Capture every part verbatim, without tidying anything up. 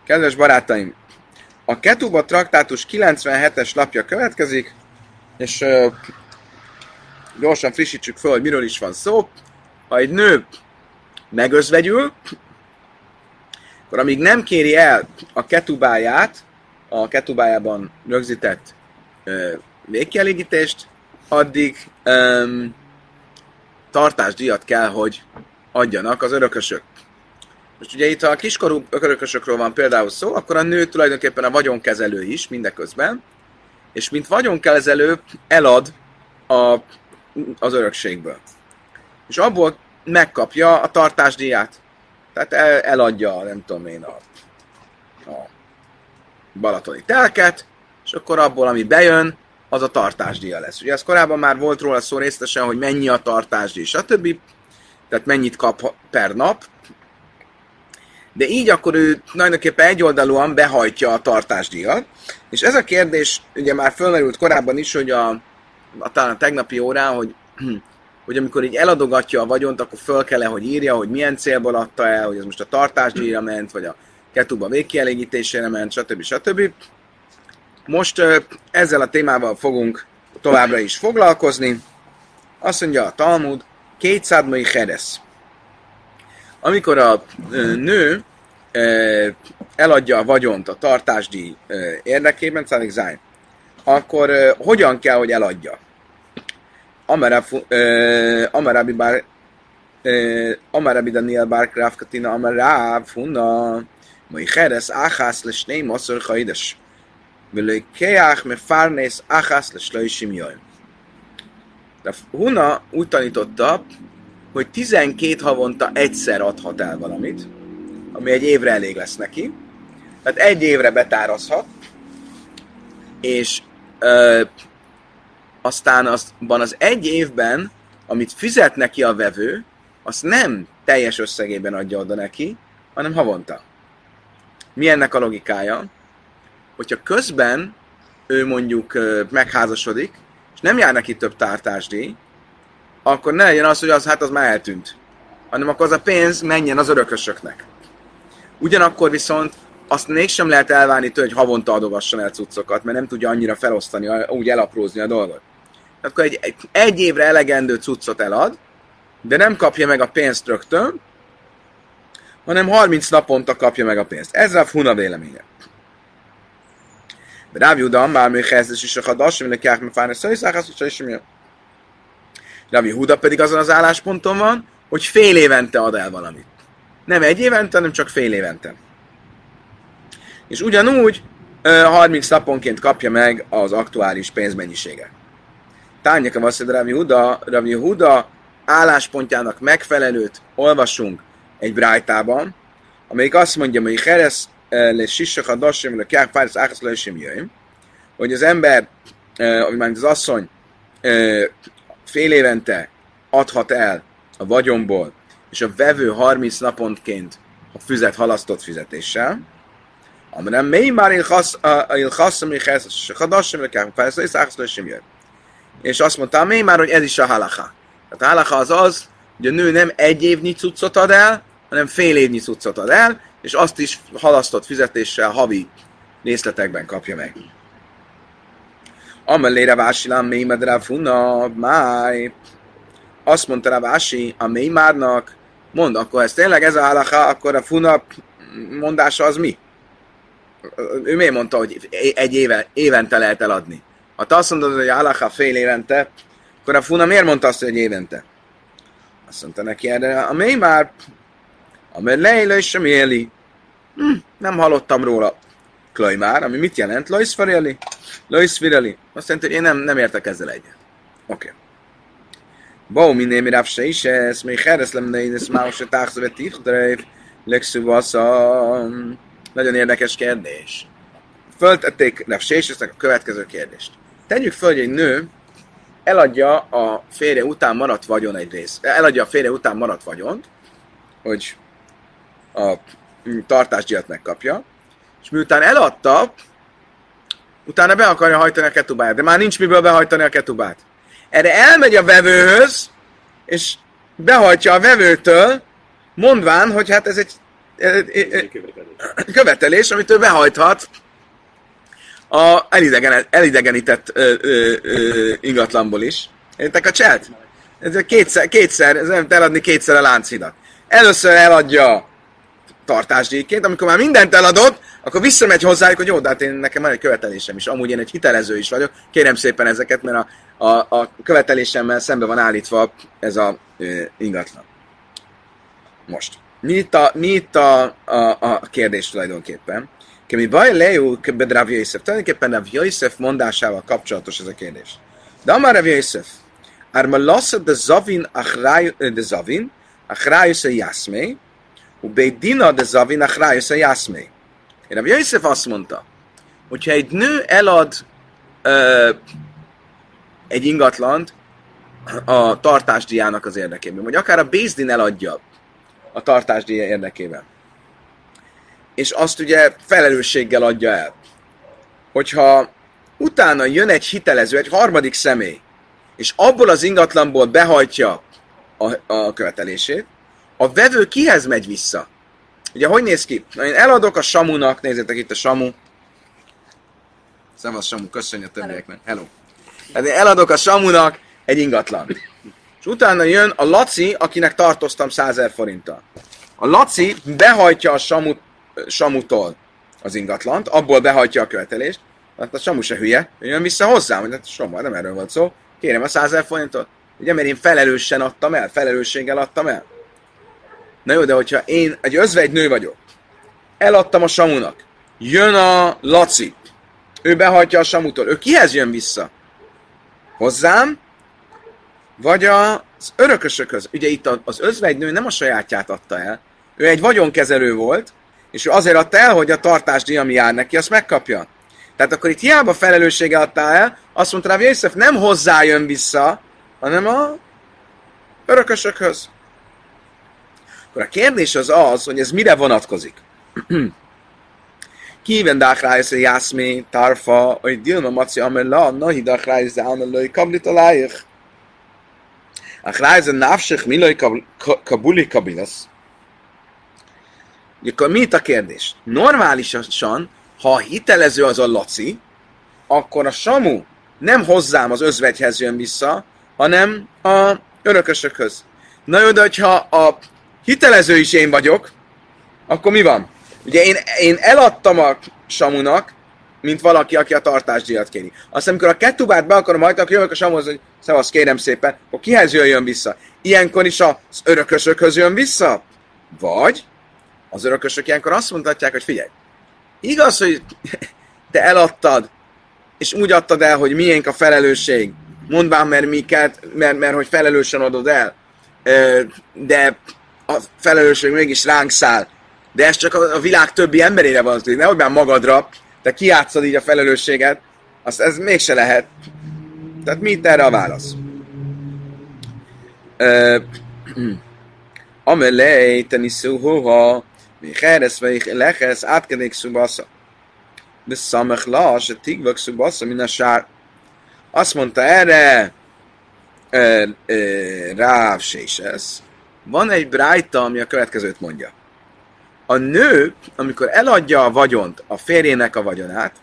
Kedves barátaim, a Ketuba traktátus kilencvenhetes lapja következik, és uh, gyorsan frissítsük fel, hogy miről is van szó. Ha egy nő megözvegyül, akkor amíg nem kéri el a ketubáját, a ketubájában rögzített uh, végkielégítést, addig um, tartásdíjat kell, hogy adjanak az örökösök. Most ugye itt, ha a kiskorú örökösökről van például szó, akkor a nő tulajdonképpen a vagyonkezelő is mindeközben, és mint vagyonkezelő elad a, az örökségből. És abból megkapja a tartásdíját. Tehát el, eladja, nem tudom én, a, a balatoni telket, és akkor abból, ami bejön, az a tartásdíja lesz. Ugye ez korábban már volt róla szó részletesen, hogy mennyi a tartásdíj, stb. Tehát mennyit kap per nap, de így akkor ő nagyonképpen egyoldalúan behajtja a tartásdíjat. És ez a kérdés ugye már fölmerült korábban is, hogy a, a talán a tegnapi órán, hogy, hogy amikor így eladogatja a vagyont, akkor föl kell-e, hogy írja, hogy milyen célból adta el, hogy ez most a tartásdíjra ment, vagy a ketuba végkielégítésére ment, stb. stb. Most ezzel a témával fogunk továbbra is foglalkozni. Azt mondja a Talmud, kétszádmai heresz. Amikor a nő eladja a vagyont a tartásdíj érdekében, szállík záj, akkor hogyan kell, hogy eladja? Amarabi bár Amarabi Daniel bár Krafkatina Amarab Huna mai heresz áhász les ném asszor haides velői keák me fárnész áhász les lősim jaj. De Huna úgy tanította, hogy tizenkét havonta egyszer adhat el valamit, ami egy évre elég lesz neki. Tehát egy évre betárazhat, és ö, aztán aztban az egy évben, amit fizet neki a vevő, azt nem teljes összegében adja oda neki, hanem havonta. Mi ennek a logikája? Hogyha közben ő mondjuk ö, megházasodik, és nem jár neki több tartásdíj, akkor ne legyen az, hogy az, hát az már eltűnt. Hanem akkor az a pénz menjen az örökösöknek. Ugyanakkor viszont azt mégsem lehet elvárni tőle, hogy havonta adogasson el cuccokat, mert nem tudja annyira felosztani, úgy elaprózni a dolgot. Tehát akkor egy, egy évre elegendő cuccot elad, de nem kapja meg a pénzt rögtön, hanem harminc naponta kapja meg a pénzt. Ez a Huna véleménye. De Rav Yehuda már még kezdés is a hadas, aminek jár, mert fárni szöjszáhász, és sem jön. Rav Yehuda pedig azon az állásponton van, hogy fél évente ad el valamit. Nem egy évente, hanem csak fél évente. És ugyanúgy harminc naponként kapja meg az aktuális pénzmennyiséget. Tányeka vasszed Rav Yehuda, Rav Yehuda álláspontjának megfelelőt olvasunk egy brájtában, amelyik azt mondja, hogy heresz le sissak a dasim, le kják fársz áhász le sem jöjjön, hogy az ember, vagy már az asszony fél évente adhat el a vagyonból, és a vevő harminc naponként a füzet halasztott fizetéssel, amire mély már ilchasszam, ilchasszam, ilchasszam, ilchasszam, és azt mondta, mély már, hogy ez is a halacha. Tehát a halacha az az, hogy a nő nem egy évnyi cuccot ad el, hanem fél évnyi cuccot ad el, és azt is halasztott fizetéssel havi részletekben kapja meg. Amelé Ravási lám mélymed Ravuna, máj. Azt mondta Ravási a mélymárnak, mond, akkor ez tényleg ez a halacha, akkor a Funa mondása az mi? Ő miért mondta, hogy egy éve, évente lehet eladni? Ha te azt mondod, hogy a halacha fél évente, akkor a Funa miért mondta azt, hogy évente? Azt mondta neki erre, a mélymár, amely lejle és sem éli. Hm, nem hallottam róla. Klajmár, ami mit jelent? Lajszfareli? Lajszfireli. Azt jelenti, hogy én nem, nem értek ezzel egyet. Oké. Okay. Bau minémi rápse is ez, még hereszlem ne én ezt már se táxave tichtreif, legszüvasza. Nagyon érdekes kérdés. Föltették rápse is a következő kérdést. Tegyük föl, hogy egy nő eladja a férje után maradt vagyon egy rész. Eladja a férje után maradt vagyont, hogy a tartásdíjat megkapja, és miután eladta, utána be akarja hajtani a ketubát, de már nincs miből behajtani a ketubát. Erre elmegy a vevőhöz, és behajtja a vevőtől, mondván, hogy hát ez egy követelés, amit ő behajthat a elidegen, elidegenített ö, ö, ö, ingatlanból is. Értek a cselt? Ez kétszer, kétszer, ez nem eladni kétszer a Lánchidat. Először eladja tartásdíjként, amikor már mindent eladott, akkor visszamegy hozzájuk, hogy jó, de hát én, nekem van egy követelésem is. Amúgy én egy hitelező is vagyok. Kérem szépen ezeket, mert a, a, a követelésemmel szembe van állítva ez a ö, ingatlan. Most. Mi itt a, mi itt a, a, a kérdés tulajdonképpen? Kemi baj lejú Rav Yosef. Tulajdonképpen Rav Yosef mondásával kapcsolatos ez a kérdés. De amár Rav Yosef, Árma lasza de zavin de zavin, achrájusz a jászmé, Ubeidina de zavin achrájusz a jászmé. Rav Yosef azt mondta, hogyha egy nő elad ö, egy ingatlant a tartásdíjának az érdekében, vagy akár a Bézdin eladja a tartásdíja érdekében, és azt ugye felelősséggel adja el, hogyha utána jön egy hitelező, egy harmadik személy, és abból az ingatlanból behajtja a, a követelését, a vevő kihez megy vissza? Ugye, hogy néz ki? Na, én eladok a Samunak, nézzétek itt a Samu. Szevasz Samu, köszönjük a többieknek. Hello. Hát én eladok a Samunak egy ingatlan. És utána jön a Laci, akinek tartoztam százezer forinttal. A Laci behajtja a Samu, Samutól az ingatlant, abból behajtja a követelést, hát a Samu se hülye, jön vissza hozzám, hogy hát Samu, nem erről volt szó, kérem a százezer forintot. Ugye, mert én felelősen adtam el, felelősséggel adtam el. Na jó, de hogyha én egy özvegy nő vagyok, eladtam a Samunak, jön a Laci, ő behajtja a Samutól, ő kihez jön vissza? Hozzám, vagy az örökösökhöz. Ugye itt az özvegynő nem a sajátját adta el, ő egy vagyonkezelő volt, és ő azért adta el, hogy a tartásdíj, ami jár neki, azt megkapja. Tehát akkor itt hiába felelőssége adta el, azt mondta Rav Yosef, nem hozzá jön vissza, hanem a örökösökhöz. Akkor a kérdés az az, hogy ez mire vonatkozik. Kíven dáchrájsz a jászmé, tárfa, hogy dilma maci amella, nahi dáchrájsz de amellai kablit alájich. Achrájsz a návsik milai kabuli kabilasz. Akkor mi itt a kérdés? Normálisan, ha a hitelező az a Laci, akkor a Samu nem hozzám az özvegyhez jön vissza, hanem a örökösökhöz. Na jó, de hogyha a hitelező is én vagyok, akkor mi van? Ugye én, én eladtam a Samunak, mint valaki, aki a tartásdíjat kéri. Aztán, amikor a ketubát be akarom hajtani, akkor jövök a Samuhoz, hogy szevasz, kérem szépen, akkor kihez jöjjön vissza? Ilyenkor is az örökösökhöz jön vissza? Vagy az örökösök ilyenkor azt mondhatják, hogy figyelj, igaz, hogy te eladtad, és úgy adtad el, hogy miénk a felelősség, mondván, mert miket, mert, mert hogy felelősen adod el, de a felelősség mégis ránk száll, de ez csak a világ többi emberére van, nehogy már magadra, te kijátszod így a felelősséget, azt ez mégse lehet. Tehát mi itt erre a válasz? Amelej teniszúhóha, mi heresz vagy lehesz, átkedék szubasza. De szamech la, se tigvak szubasza, mint a sár. Azt mondta erre Ráv Sésesz. Van egy brájta, ami a következőt mondja. A nő, amikor eladja a vagyont, a férjének a vagyonát,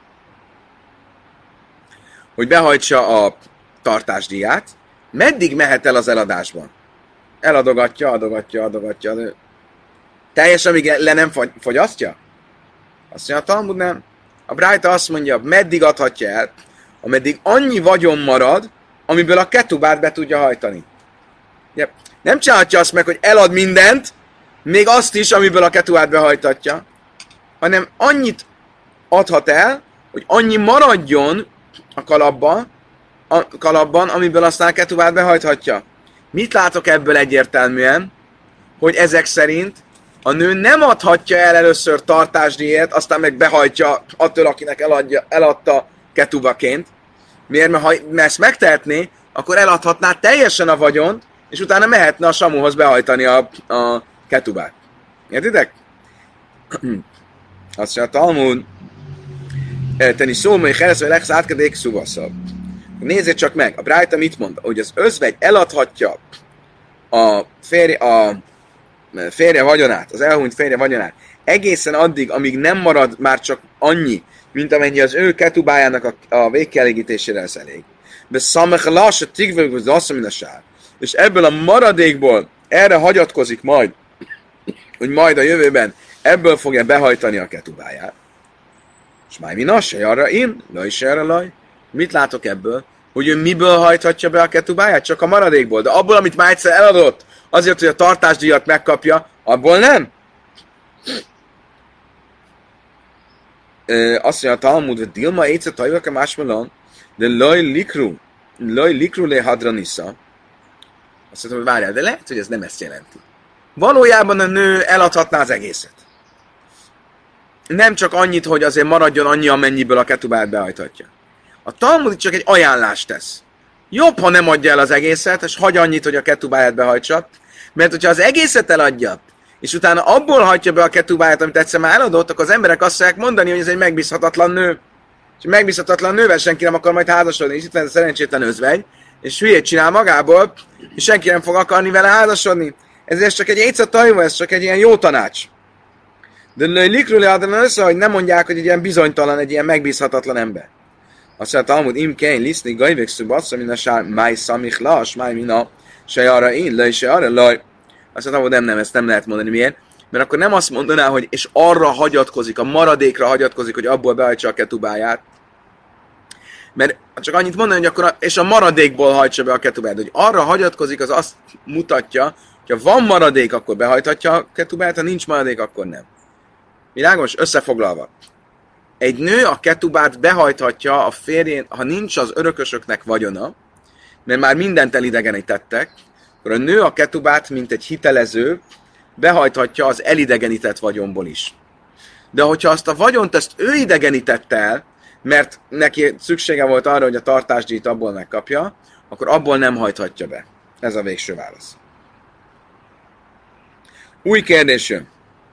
hogy behajtsa a tartásdíját, meddig mehet el az eladásban? Eladogatja, adogatja, adogatja. Teljesen, amíg le nem fogyasztja? Azt mondja, a Talmud nem. A brájta azt mondja, meddig adhatja el, ameddig annyi vagyon marad, amiből a ketubát be tudja hajtani. Yep. Nem csinálhatja azt meg, hogy elad mindent, még azt is, amiből a ketubát behajtatja, hanem annyit adhat el, hogy annyi maradjon a kalapban, a kalapban, amiből aztán a ketubát behajthatja. Mit látok ebből egyértelműen? Hogy ezek szerint a nő nem adhatja el először tartásdíjat, aztán meg behajtja attól, akinek eladja, eladta ketubaként. Miért? Mert ha ezt megtehetné, akkor eladhatná teljesen a vagyont, és utána mehetne a Samuhoz behajtani a, a ketubát. Értitek? Azt mondja a Talmud, tenni szó, hogy keresztül legsz átkedék szuvaszabb. Nézzék csak meg, a brájta mit mond? Hogy az özvegy eladhatja a férj, a férje vagyonát, az elhunyt férje vagyonát, egészen addig, amíg nem marad már csak annyi, mint amennyi az ő ketubájának a, a végkielégítésére lesz elég. De szamech lass, tigvögöz, lassza, mint a sár. És ebből a maradékból erre hagyatkozik majd, hogy majd a jövőben ebből fogja behajtani a ketubáját. És már mi se arra én, laj se arra laj. Mit látok ebből? Hogy ő miből hajthatja be a ketubáját? Csak a maradékból. De abból, amit már egyszer eladott, azért, hogy a tartásdíjat megkapja, abból nem. Ö, azt mondja a Talmud, hogy Dilma éjszak tajvak a másmelon, de laj likru, laj likru le hadranissa. Azt mondom, hogy várjál, de lehet, hogy ez nem ezt jelenti. Valójában a nő eladhatná az egészet. Nem csak annyit, hogy azért maradjon annyi, amennyiből a ketubát behajthatja. A Talmud csak egy ajánlást tesz. Jobb, ha nem adja el az egészet, és hagy annyit, hogy a ketubáját behajtsa, mert hogyha az egészet eladja, és utána abból hagyja be a ketubáját, amit egyszer már eladott, akkor az emberek azt fogják mondani, hogy ez egy megbízhatatlan nő. És megbízhatatlan nővel senki nem akar majd házasodni, és itt van a szerencsétlen özvegy, és hülyét csinál magából, és senki nem fog akarni vele házasodni. Ezért csak egy éjszak tajva, ez csak egy ilyen jó tanács. De likről adnak össze, hogy nem mondják, hogy egy ilyen bizonytalan, egy ilyen megbízhatatlan ember. Azt mondja, Talmud, im kein liszni, gajvégszű bassza, mint a sár, máj szamich las, máj mina, se arra én, le, se arra laj. Azt mondja, nem, nem, ezt nem lehet mondani. Miért? Mert akkor nem azt mondaná, hogy és arra hagyatkozik, a maradékra hagyatkozik, hogy abból behajtsa a ketubáját. Mert csak annyit mondani, hogy akkor a, és a maradékból hajtsa be a ketubáját. Hogy arra hagyatkozik, az azt mutatja, hogy ha van maradék, akkor behajthatja a ketubáját, ha nincs maradék, akkor nem. Világos? Összefoglalva. Egy nő a ketubát behajthatja a férjén, ha nincs az örökösöknek vagyona, mert már mindent elidegenítettek, akkor a nő a ketubát, mint egy hitelező, behajthatja az elidegenített vagyonból is. De hogyha azt a vagyont ezt ő idegenítette el, mert neki szüksége volt arra, hogy a tartásdíjat abból megkapja, akkor abból nem hajthatja be. Ez a végső válasz. Új kérdés jön.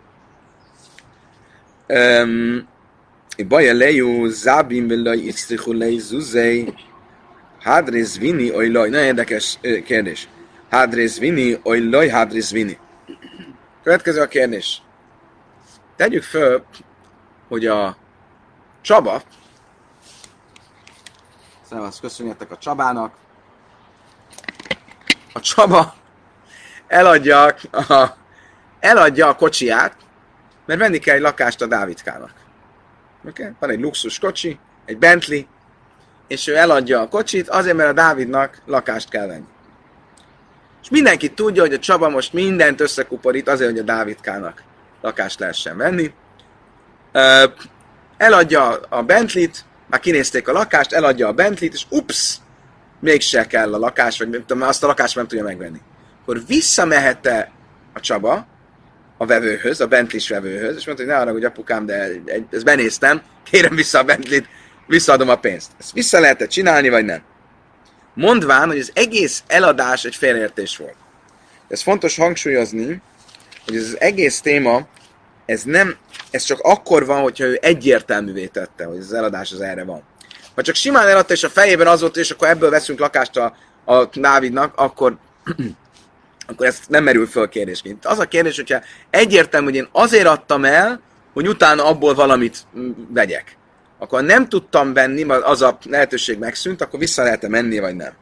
Um, Baja lejú, zábim velaj, isztrichulej, zuzej, hádrész vini, ojlaj. Nagyon érdekes kérdés. Hádrész vini, ojlaj, hádrész vini. Következő a kérdés. Tegyük föl, hogy a Csaba, azt köszönjetek a Csabának, a Csaba eladja a, eladja a kocsiját, mert venni kell egy lakást a Dávidkának. Okay? Van egy luxus kocsi, egy Bentley, és ő eladja a kocsit azért, mert a Dávidnak lakást kell venni. És mindenki tudja, hogy a Csaba most mindent összekuporít azért, hogy a Dávidkának lakást lehessen venni. Eladja a Bentleyt, már kinézték a lakást, eladja a Bentleyt, és ups, mégse kell a lakás, vagy nem tudom, azt a lakást nem tudja megvenni. Akkor visszamehette a Csaba a vevőhöz, a Bentley-s vevőhöz, és mondta, hogy ne arra, hogy apukám, de ezt benéztem, kérem vissza a Bentleyt, visszaadom a pénzt. Ezt vissza lehetett csinálni, vagy nem? Mondván, hogy az egész eladás egy félreértés volt. Ez fontos hangsúlyozni, hogy ez az egész téma, ez nem, ez csak akkor van, hogyha ő egyértelművé tette, hogy az eladás az erre van. Ha csak simán eladta, és a fejében az volt, és akkor ebből veszünk lakást a, a Dávidnak, akkor, akkor ez nem merül föl kérdésként. Az a kérdés, hogyha egyértelmű, hogy én azért adtam el, hogy utána abból valamit vegyek. Akkor nem tudtam venni, mert az a lehetőség megszűnt, akkor vissza lehet-e menni, vagy nem.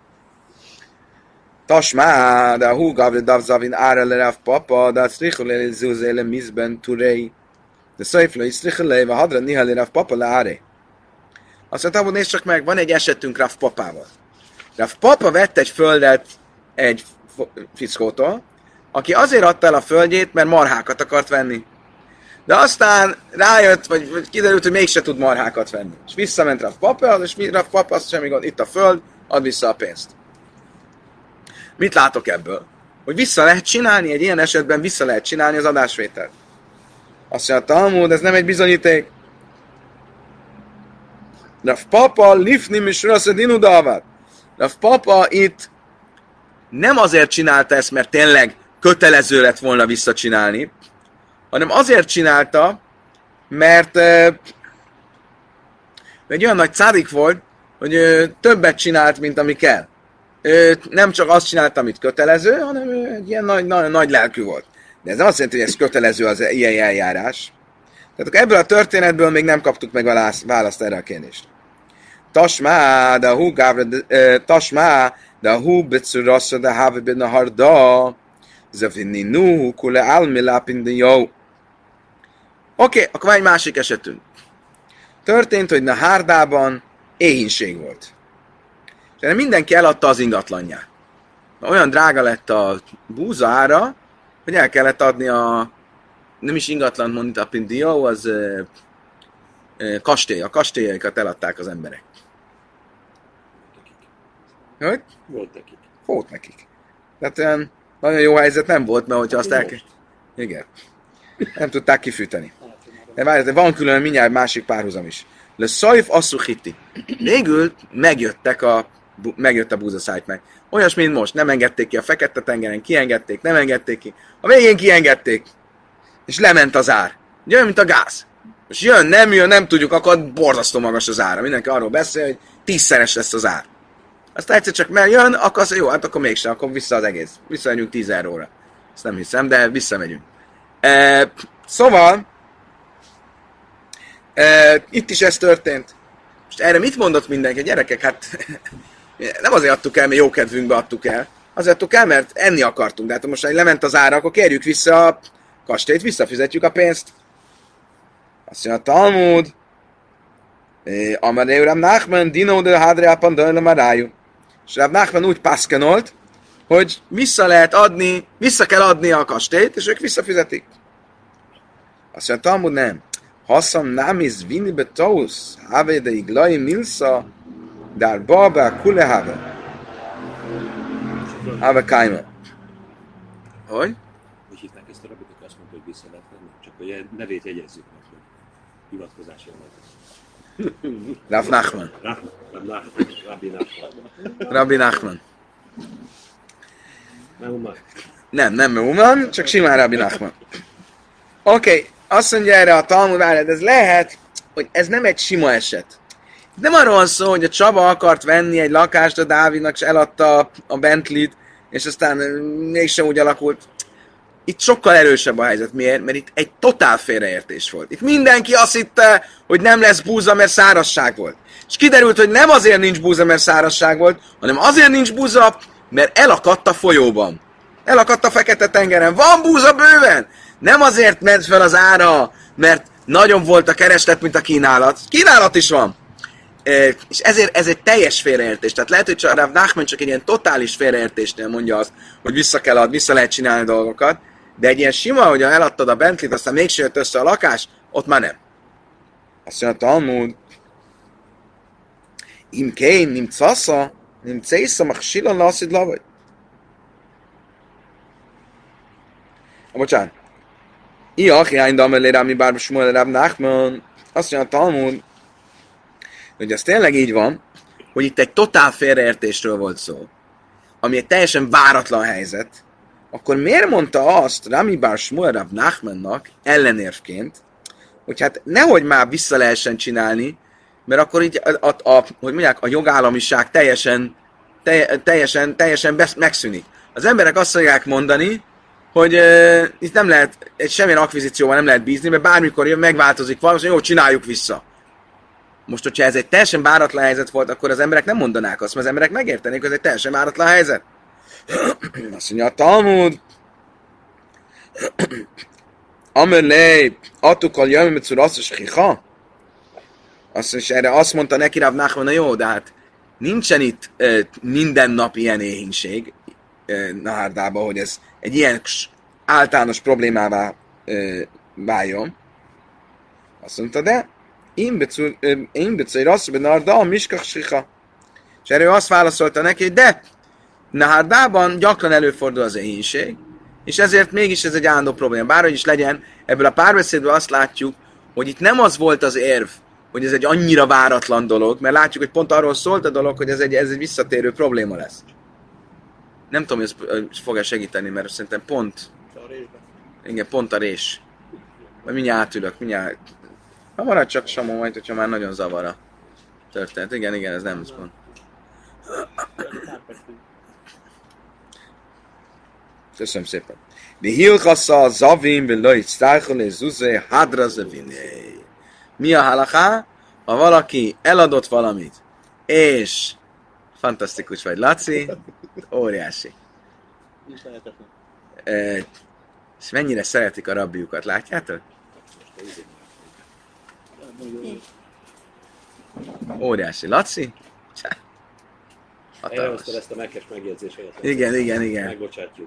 Tasmá, de a húgav, de zavin ára le rav papa, de a szrichulé zúzéle mizben turei, de szajflai szrichulé, va hadra niha le rav papa le áre. Azt mondtam, hogy nézd csak meg, van egy esetünk Rav papával. Rav papa vett egy földet egy fickótól, aki azért adta el a földjét, mert marhákat akart venni. De aztán rájött, vagy, vagy kiderült, hogy mégse tud marhákat venni. És visszament Rav papa, és Rav papa azt semmi gond, itt a föld, add vissza a pénzt. Mit látok ebből? Hogy vissza lehet csinálni, egy ilyen esetben vissza lehet csinálni az adásvételt. Azt mondja, Talmud, ez nem egy bizonyíték. Rav papa lifni misrasza dinudavad. Rav papa itt nem azért csinálta ezt, mert tényleg kötelező lett volna visszacsinálni, hanem azért csinálta, mert uh, egy olyan nagy cárik volt, hogy uh, többet csinált, mint ami kell. Ő nem csak azt csinálta, amit kötelező, hanem ő egy ilyen nagy, nagy, nagy lelkű volt. De ez nem azt jelenti, hogy ez kötelező az ilyen eljárás. Tehát akkor ebből a történetből még nem kaptuk meg a választ erre a kérdést. Tasmá, de a hú gávra, tasmá, de a hú becurassa, de háve benne harda, zafinni nu, kule álmi lápindi jó. Oké, akkor van egy másik esetünk. Történt, hogy Nahárdában éhínség volt. És erre mindenki eladta az ingatlanját. Olyan drága lett a búza ára, hogy el kellett adni a, nem is ingatlan mondta a Pindió, az e, e, kastély. A kastélyaikat eladták az emberek. Hogy? Volt nekik. Volt nekik. Tehát olyan nagyon jó helyzet nem volt, mert hogyha azt el... Igen. Nem tudták kifűteni. De várjátok, van külön mindjárt másik párhuzam is. Le szajf asszuchiti. Végül megjöttek a, megjött a búzaszájt meg. Olyas, mint most. Nem engedték ki a Fekete-tengeren, kiengedték, nem engedték ki. A végén kiengedték. És lement az ár. Ugye olyan, mint a gáz. És jön, nem jön, nem tudjuk, akkor borzasztó magas az ára. Mindenki arról beszél, hogy tízszeres lesz az ár. Aztán egyszer csak mert jön, akkor azt, jó, hát akkor mégsem, akkor vissza az egész. Visszamegyünk tíz euróra. Ezt nem hiszem, de visszamegyünk. E, szóval, e, itt is ez történt. Most erre mit mondott mindenki? Gyerekek, hát nem azért adtuk el, mert jó kedvünkbe adtuk el. Azért adtuk el, mert enni akartunk. De hát most, ha lement az ára, akkor kérjük vissza a kastélyt, visszafizetjük a pénzt. Azt mondja a Talmud, Amarei Rav Nachman, Dino de Hadre Apandajla Marájú. És Rav Nachman úgy pászkenolt, hogy vissza lehet adni, vissza kell adni a kastélyt, és ők visszafizetik. Azt mondja a Talmud, nem. Hasszam námiz vini betausz, have de iglai milsa, dár baba kule have. Have kaima. Hogy? Hogy hívták ezt a rabit, aki azt mondta, hogy vissza lehet venni? Csak hogy nevét jegyezzük meg, hogy hivatkozás jelent. Rav Nachman. Rabbi Nachman. Rabbi Nachman. Meuman. Nem, nem Meuman, csak simán Rabbi Nachman. Oké, okay, azt mondja erre a Talmud, várjad, ez lehet, hogy ez nem egy sima eset. Nem arról van szó, hogy a Csaba akart venni egy lakást a Dávidnak, és eladta a Bentley-t, és aztán mégsem úgy alakult. Itt sokkal erősebb a helyzet. Miért? Mert itt egy totál félreértés volt. Itt mindenki azt hitte, hogy nem lesz búza, mert szárazság volt. És kiderült, hogy nem azért nincs búza, mert szárazság volt, hanem azért nincs búza, mert elakadt a folyóban. Elakadt a Fekete-tengeren. Van búza bőven! Nem azért ment fel az ára, mert nagyon volt a kereslet, mint a kínálat. Kínálat is van. E, és ezért ez egy teljes félreértés. Tehát lehet, hogy Rav Nachman csak egy ilyen totális félreértésnél mondja azt, hogy vissza kell adni, vissza lehet csinálni dolgokat, de egy ilyen sima, hogy eladtad a Bentley-t, aztán mégsem jött össze a lakás, ott már nem. Azt mondja a Talmud, im kén, nim cassa, nim césza, mach silon laszid lavaj. Bocsánat. Iach, jány damelé rámi bárba smuel Rav Nachman. Azt mondja a Talmud, hogy ez tényleg így van, hogy itt egy totál félreértésről volt szó, ami egy teljesen váratlan helyzet, akkor miért mondta azt Rami Bar Shmuel Rav Nachmannak ellenérvként, hogy hát nehogy már vissza lehessen csinálni, mert akkor így a, a, a, hogy mondják, a jogállamiság teljesen, te, teljesen, teljesen besz, megszűnik. Az emberek azt fogják mondani, hogy uh, itt nem lehet, egy semmilyen akvizícióval nem lehet bízni, mert bármikor jön, megváltozik valami, hogy jó, csináljuk vissza. Most, hogyha ez egy teljesen váratlan helyzet volt, akkor az emberek nem mondanák azt, mert az emberek megértenék, hogy ez egy teljesen váratlan helyzet. Azt mondja a Talmud, Amelé, atukal jöjjön, mit szurasszos hiha? Azt mondja, erre azt mondta neki Rav Nachman, na jó, de hát nincsen itt uh, minden nap ilyen éhínség uh, Nahárdában, hogy ez egy ilyen általános problémává uh, váljon. Azt mondta, de én becél azt, hogy Narda a miskach sicha. És erről azt válaszolta neki, hogy de Nahárdában gyakran előfordul az éhínség, és ezért mégis ez egy állandó probléma. Bárhogy is legyen, ebből a párbeszédből azt látjuk, hogy itt nem az volt az érv, hogy ez egy annyira váratlan dolog, mert látjuk, hogy pont arról szólt a dolog, hogy ez egy, ez egy visszatérő probléma lesz. Nem tudom, hogy ez fog-e segíteni, mert szerintem pont... Igen, pont a rés. Mert mindjárt átülök, mindjárt... Ha marad csak Samó, majd, hogyha már nagyon zavar a történet. Igen, igen, ez nem az pont. Köszönöm szépen. Mi hilchassa zavim v'lo yitztárchol és zuzé hadra zaviné. Mi a halaká? Ha valaki eladott valamit, és fantasztikus vagy, Laci, óriási. Nincs lehetetlen. E, és mennyire szeretik a rabbiukat, látjátok? Óriási. Laci? Hatalmas. Elhoztad ezt a mekkes megjegyzés helyett. Igen, igen, igen. Megbocsátjuk.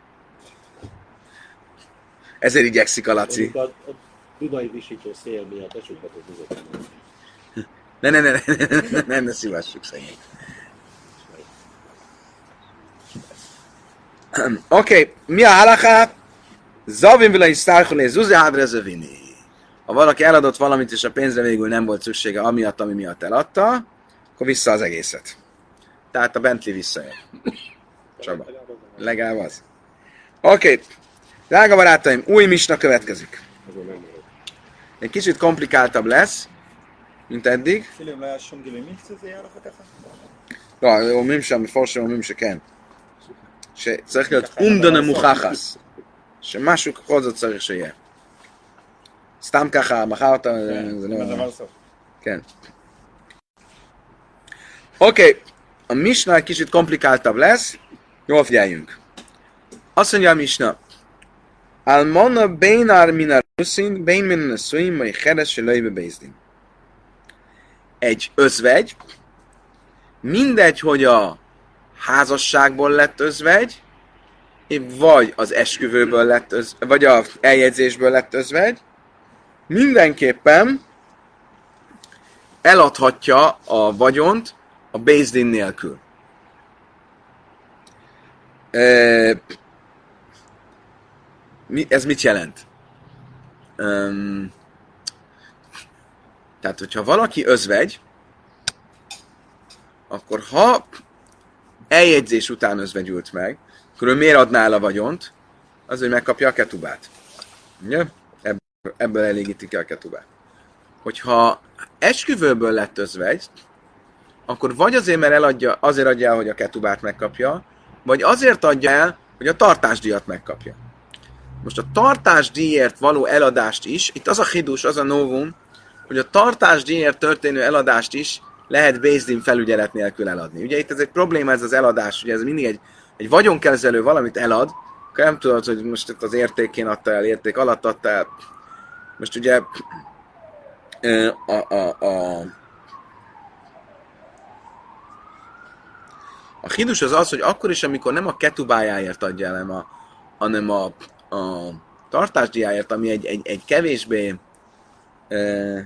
Ezért igyekszik a Laci. A, a Dunai visító szél miatt esőkhatod nyugodtan. Ne, ne, ne, ne, ne, ne, ne, ne, ne szívassuk szegény. Oké, okay. Mi a halaká? Zavim vila is szárkolé zuzi hádre zavini. Ha valaki eladott valamit, és a pénzre végül nem volt szüksége amiatt, ami miatt eladta, akkor vissza az egészet. Tehát a Bentley visszajön. Csaba. Legalább az. Oké. Okay. Drága barátaim, új misna következik. Egy kicsit komplikáltabb lesz, mint eddig. לא, אומרים שם, מפורש אומרים שכן. שצריך להיות אומדנה מוכחס. שמשהו ככל זאת צריך שיהיה. סתם ככה, מחר אתה... זה לא... כן. אוקיי, המשנה egy kicsit komplikáltabb lesz. Jól figyeljünk. Azt mondja a misna. Almana beinar min aruszin, bein min neszuim, mai cheres se löjbe bézdin. Egy özvegy, mindegy, hogy a házasságból lett özvegy, vagy az esküvőből lett özvegy, vagy az eljegyzésből lett özvegy, mindenképpen eladhatja a vagyont a bézdin nélkül. E, ez mit jelent? Um, tehát, hogyha valaki özvegy, akkor ha eljegyzés után özvegyült meg, akkor ő miért adná el a vagyont? Az, hogy megkapja a ketubát. Ugye? Ebből, ebből elégíti ki a ketubát. Hogyha esküvőből lett özvegy, akkor vagy azért, mert eladja, azért adja el, hogy a ketubát megkapja, vagy azért adja el, hogy a tartásdíjat megkapja. Most a tartásdíjért való eladást is, itt az a hidus, az a novum, hogy a tartásdíjért történő eladást is lehet Bézdin felügyelet nélkül eladni. Ugye itt ez egy probléma, ez az eladás, ugye ez mindig egy, egy vagyonkezelő valamit elad, akkor nem tudod, hogy most itt az értékén adta el, érték alatt adta el. Most ugye a, a, a, a hidus az az, hogy akkor is, amikor nem a ketubájáért adja el, hanem a, hanem a, a tartásdíjáért, ami egy, egy, egy kevésbé e,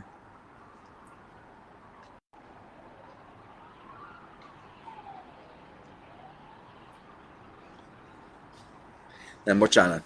nem, bocsánat.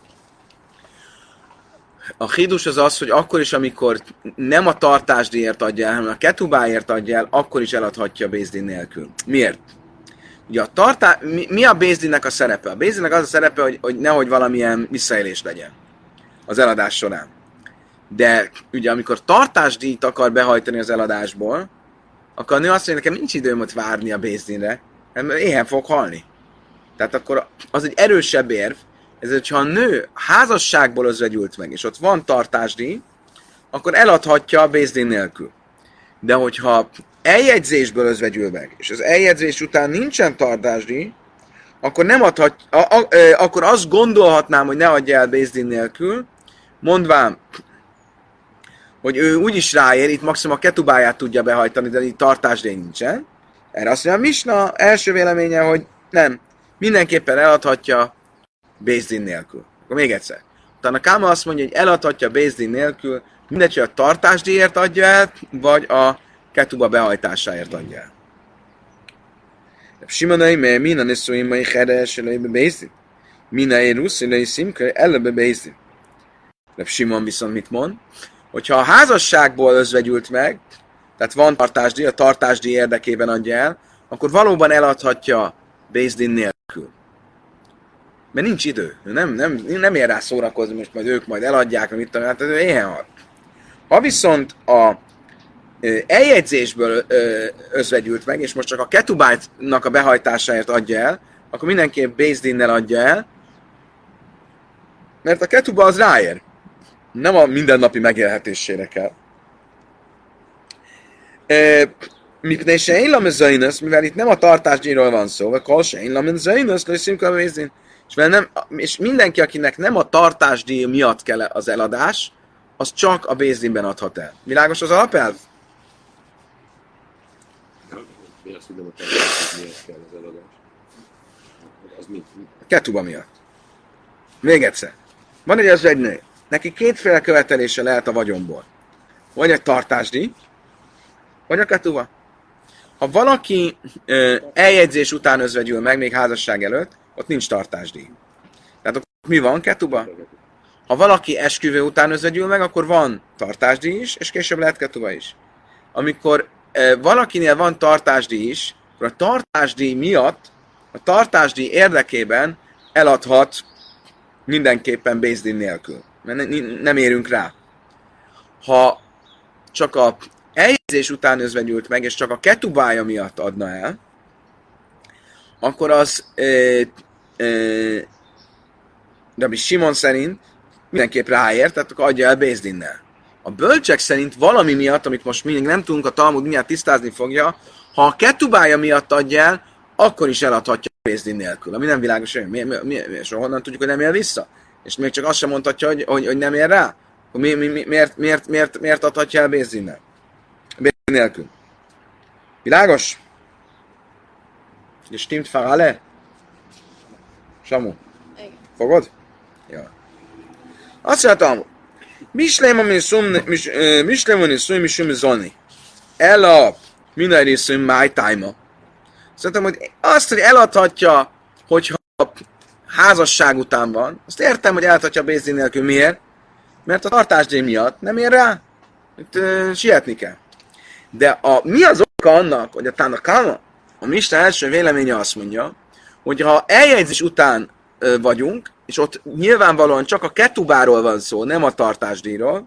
A hidus az az, hogy akkor is, amikor nem a tartásdíjért adja el, hanem a ketubáért adja el, akkor is eladhatja a bézdin nélkül. Miért? Ugye a tartá... mi, mi a bézdinnek a szerepe? A bézdinnek az a szerepe, hogy, hogy nehogy valamilyen visszaélés legyen az eladás során. De ugye amikor tartásdíjt akar behajtani az eladásból, akkor a nő azt mondja, nekem nincs időm ott várni a bézdinre, mert éhen fog halni. Tehát akkor az egy erősebb érv, ez, hogyha a nő házasságból özvegyült meg, és ott van tartásdíj, akkor eladhatja a bézdin nélkül. De hogyha eljegyzésből özvegyül meg, és az eljegyzés után nincsen tartásdíj, akkor nem adhat, a, a, a, akkor azt gondolhatnám, hogy ne adja el bézdin nélkül, mondván, hogy ő úgyis ráér, itt maximum a ketubáját tudja behajtani, de itt tartásdíj nincsen. Erre azt mondja, a misna első véleménye, hogy nem, mindenképpen eladhatja Bézdin nélkül. Akkor még egyszer. Utána Káma azt mondja, hogy eladhatja Bézdin nélkül, mindegy, hogy a tartásdíjért adja el, vagy a ketuba behajtásáért adja el. Simonai, mert minden iszóim mai heres, előbb Bézdin. Minden rusz, előbb szimkör, előbb Bézdin. Simon viszont mit mond? Hogyha a házasságból özvegyült meg, tehát van tartásdíj, a tartásdíj érdekében adja el, akkor valóban eladhatja Bézdin nélkül. Mert nincs idő. Nem, nem, nem ér rá szórakozni, most majd ők majd eladják, mit tudom, hát éhen hal. Ha viszont a ö, eljegyzésből ö, özvegyült meg, és most csak a ketubájtnak a behajtásáért adja el, akkor mindenképp Bézdinnel adja el, mert a ketuba az ráér. Nem a mindennapi megélhetésére kell. Mipnei se én lamen zainus, mivel itt nem a tartásdíjról van szó, vagy kol se én lamen zainus, lőszünk a vézdin. És, nem, és mindenki, akinek nem a tartásdíj miatt kell az eladás, az csak a bézdinben adhat el. Világos az alapelv? Mi azt tudom, hogy miért kell az eladás? Az mit? A ketuba miatt. Még egyszer. Van egy az egy nő. Neki kétféle követelése lehet a vagyonból. Vagy egy tartásdíj, vagy a ketuba. Ha valaki ö, eljegyzés után özvegyül meg, még házasság előtt, ott nincs tartásdíj. Tehát akkor mi van ketuba? Ha valaki esküvő után özvegyül meg, akkor van tartásdíj is, és később lehet ketuba is. Amikor ö, valakinél van tartásdíj is, akkor a tartásdíj miatt, a tartásdíj érdekében eladhat mindenképpen bézdin nélkül. Mert ne, nem érünk rá. Ha csak a eljegyzés után özvegyült meg, és csak a ketubája miatt adna el, akkor az ö, ö, Rabbi Simon szerint mindenképp ráér, tehát akkor adja el bézdinnel. A bölcsek szerint valami miatt, amit most még nem tudunk, a Talmud mindjárt tisztázni fogja, ha a ketubája miatt adja el, akkor is eladhatja bézdin nélkül. Ami nem világos, hogy mi, mi, mi, és honnan tudjuk, hogy nem ér vissza. És még csak azt sem mondhatja, hogy, hogy, hogy nem ér rá. Mi, mi, mi, miért, miért, miért, miért adhatja el bézdinnel? Bézdin nélkül. Világos? És stimmt Farale? Samu? Igen. Fogod? Jó. Azt mondtam, Misléma min szumi misum zoni. El a minden részünk my time-a. Szerintem, hogy azt, hogy eladhatja, hogyha házasság után van, azt értem, hogy eladhatja a bézdin nélkül. Miért? Mert a tartásdíj miatt nem ér rá. Itt uh, sietni kell. De a, mi az oka annak, hogy a Tanakama, a Misna első véleménye azt mondja, hogy ha eljegyzés után uh, vagyunk, és ott nyilvánvalóan csak a ketubáról van szó, nem a tartásdíjról,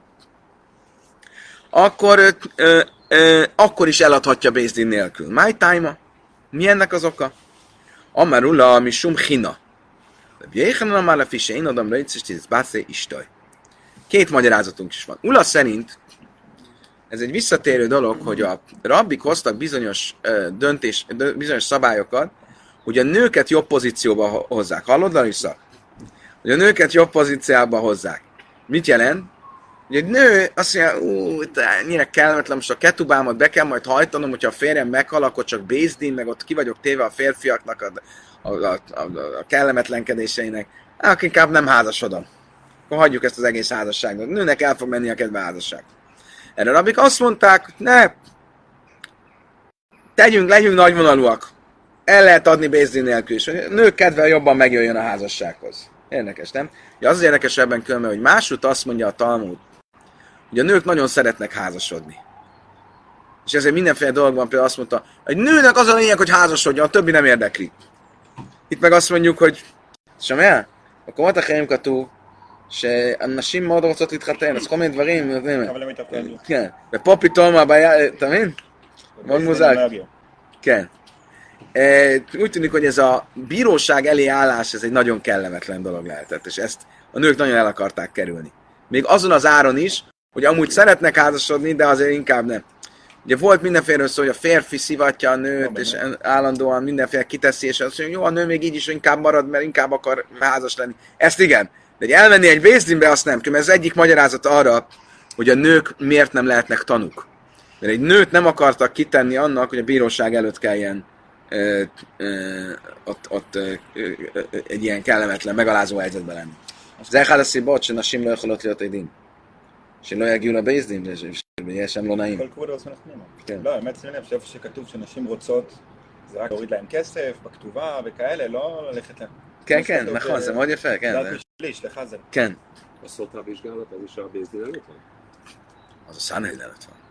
akkor, ö, ö, ö, akkor is eladhatja bézdin nélkül. My time-a? Mi ennek az oka? Amarula, mi sum china. Jéhanan már a fise, én adom rejtsz, és tíz bászé istaj. Két magyarázatunk is van. Ula szerint ez egy visszatérő dolog, hogy a rabbik hoztak bizonyos ö, döntés, dö, bizonyos szabályokat, hogy a nőket jobb pozícióba hozzák. Hallod, Larissa? Hogy a nőket jobb pozícióba hozzák. Mit jelent? Hogy egy nő azt mondja, ú, ennyire kellemetlen, most a ketubámat be kell majd hajtanom, hogyha a férjem meghal, akkor csak bézdin, meg ott ki vagyok téve a férfiaknak a, a, a, a, a kellemetlenkedéseinek. Hát inkább nem házasodom. Akkor hagyjuk ezt az egész házasságot. A nőnek el fog menni a kedve házasság. Erre a rabbik azt mondták, hogy ne, tegyünk, legyünk nagyvonalúak. El lehet adni bézdin nélkül is. A nők kedve jobban megjöjjön a házassághoz. Érdekes, nem? Ja, az, az érdekes ebben különben, hogy másút azt mondja a Talmud, hogy a nők nagyon szeretnek házasodni. És ezért mindenféle dologban például azt mondta, hogy nőnek az a lényeg, hogy házasodjon, a többi nem érdekli. Itt meg azt mondjuk, hogy שמע, מקומות אחרים כתוב שאנשים מאוד רוצות להתחתן, אז כל מיני דברים, כן, ופה פתאום הבעיה, אתה מבין? מאוד מוזר. כן. Úgy tűnik, hogy ez a bíróság elé állás, ez egy nagyon kellemetlen dolog lehetett, és ezt a nők nagyon el akarták kerülni. Még azon az áron is, hogy amúgy szeretnek házasodni, de azért inkább nem. Ugye volt mindenféle szó, hogy a férfi szivatja a nőt, és állandóan mindenféle kiteszi, és azt mondja, jó, a nő még így is inkább marad, mert inkább akar házas lenni. Ezt igen. De hogy elmenni egy bézdinbe, azt nem. Mert ez egyik magyarázat arra, hogy a nők miért nem lehetnek tanúk. Mert egy nőt nem akartak kitenni annak, hogy a bíróság előtt kelljen ö, ö, ott, ott ö, ö, ö, egy ilyen kellemetlen, megalázó helyzetben lenni. זה אחד הסיבות שנשים לא יכולות להיות עדים. שלא יגיעו לבייסדים, ויש שם לא נעים. כל כבוד הרצון פנימה. לא, האמת שים לב שאיפה שכתוב שנשים רוצות, זה רק להוריד להם כסף, בכתובה וכאלה, לא ללכת להם. כן, כן, נכון, זה מאוד יפה, כן. זה רק בשליש, לך זה. כן. A szóta vizsgálat, az is a bézdin előtt van? Az a Sanhedrin előtt van.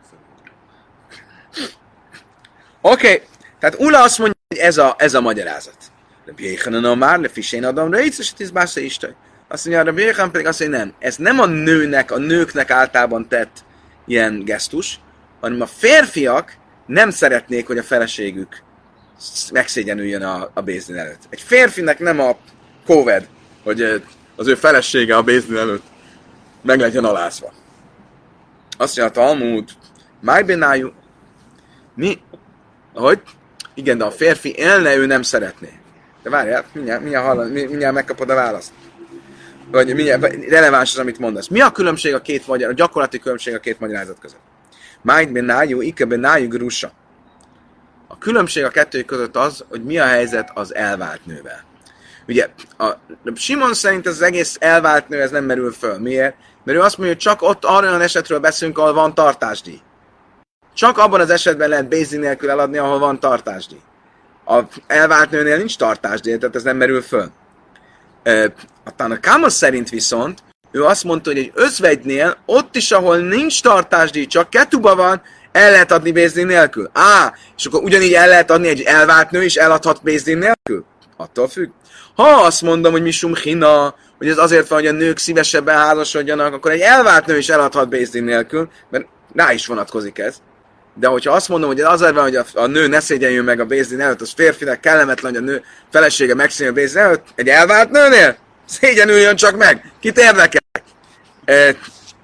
Oké, okay. Tehát Ula azt mondja, hogy ez a, ez a magyarázat. Rabbi Jéhanan már lefisén adom rejtsz, és tíz bászé istaj. Azt mondja, Rabbi Jéhanan pedig azt mondja, nem. Ez nem a nőnek, a nőknek általában tett ilyen gesztus, hanem a férfiak nem szeretnék, hogy a feleségük megszégyenüljön a, a bézdin előtt. Egy férfinek nem a kóved, hogy az ő felesége a Bézdin előtt meg legyen alázva. Azt mondja a Talmud, májbenájú, mi? Hogy? Igen, de a férfi élne, ő nem szeretné. De várjál, mindjárt, mindjárt, hallani, mindjárt megkapod a választ. Vagy mindjárt releváns az, amit mondasz. Mi a különbség a két magyar, a gyakorlati különbség a két magyarázat között? Májbenájú, ikebenájú grusa. A különbség a kettő között az, hogy mi a helyzet az elvált nővel. Ugye, a Simon szerint ez az egész elvált nő, ez nem merül föl. Miért? Mert ő azt mondja, hogy csak ott arra olyan esetről beszélünk, ahol van tartásdíj. Csak abban az esetben lehet bézdin nélkül eladni, ahol van tartásdíj. A elvált nőnél nincs tartásdíj, tehát ez nem merül föl. A Tanakama szerint viszont, ő azt mondta, hogy egy özvegynél, ott is, ahol nincs tartásdíj, csak ketuba van, el lehet adni bézdin nélkül. Á, és akkor ugyanígy el lehet adni egy elvált nő is, eladhat bézdin nélkül? Attól függ. Ha azt mondom, hogy misum hina, hogy ez azért van, hogy a nők szívesebben házasodjanak, akkor egy elvált nő is eladhat bézdin nélkül, mert rá is vonatkozik ez. De hogyha azt mondom, hogy ez azért van, hogy a, a nő ne szégyeljön meg a bézdin előtt, az férfinek kellemetlen, hogy a nő felesége megszégyen a bézdin előtt, egy elvált nőnél szégyenüljön csak meg. Kit érdekel? E,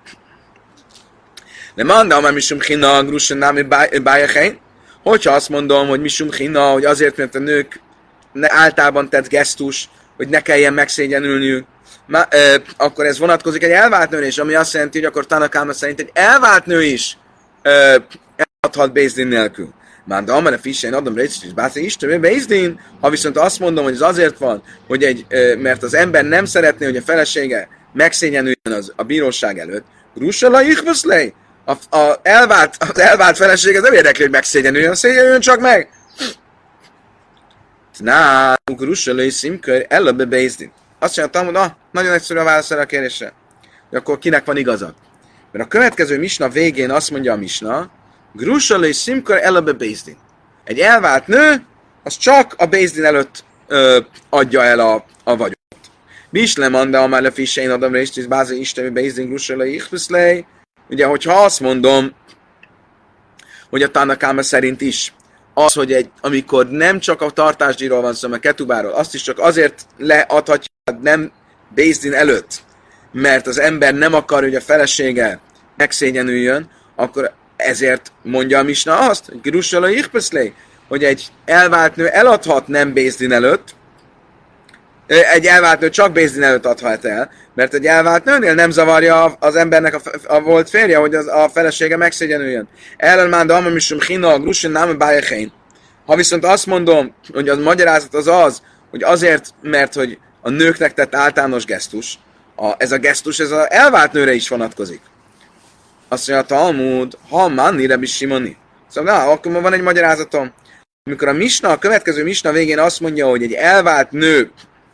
de mondom, hogy misum hina, grusen námi bájachein. Hogyha azt mondom, hogy misum hina, hogy azért, mert a nők általában tett gesztus, hogy ne kelljen megszégyenülniük, Ma, ö, akkor ez vonatkozik egy elvált nőre is, ami azt jelenti, hogy akkor Tanakáma szerint egy elvált nő is ö, eladhat bézdin nélkül. Már de amire fissein adom részt is, bász Isten, bézdin, ha viszont azt mondom, hogy ez azért van, hogy egy, ö, mert az ember nem szeretné, hogy a felesége megszégyenüljön az, a bíróság előtt, Russala ichvaszlej, a, a elvált, az elvált felesége nem érdekli, hogy megszégyenüljön, szégyenüljön csak meg. Na, Russala szimkör, ellebe bézdin. Azt mondtam, hogy ah, nagyon egyszerű a válasz erre a kérdésre. Hogy akkor kinek van igaza? Mert a következő misna végén azt mondja a misna, Grussal és Simkar elebe Bézdin. Egy elvált nő, az csak a Bézdin előtt ö, adja el a, a vagyont. Bisle manda, amár le fissein adom részt, és bázai istemi Bézdin Grussal és ugye, hogyha azt mondom, hogy a Tanakáma szerint is, az, hogy egy, amikor nem csak a tartásdíjról van szó, hanem a ketubáról, azt is csak azért leadhatja, nem Bézdin előtt, mert az ember nem akar, hogy a felesége megszégyenüljön, akkor ezért mondja a misna azt, hogy Grussala ichpeszlej, hogy egy elvált nő eladhat nem Bézdin előtt, egy elvált nő csak Bézdin előtt adhat el, mert egy elvált nőnél nem zavarja az embernek a, a volt férje, hogy az, a felesége megszégyenüljön. Ellenmán de amamisum hina a grussin náme bájechein. Ha viszont azt mondom, hogy az magyarázat az az, hogy azért, mert hogy a nőknek tett általános gesztus, a, ez a gesztus, ez az elvált nőre is vonatkozik. Azt mondja a Talmud, ha manni, Rabbi Simoni. Szóval, na, akkor van egy magyarázatom. Amikor a misna, a következő misna végén azt mondja, hogy egy elvált nő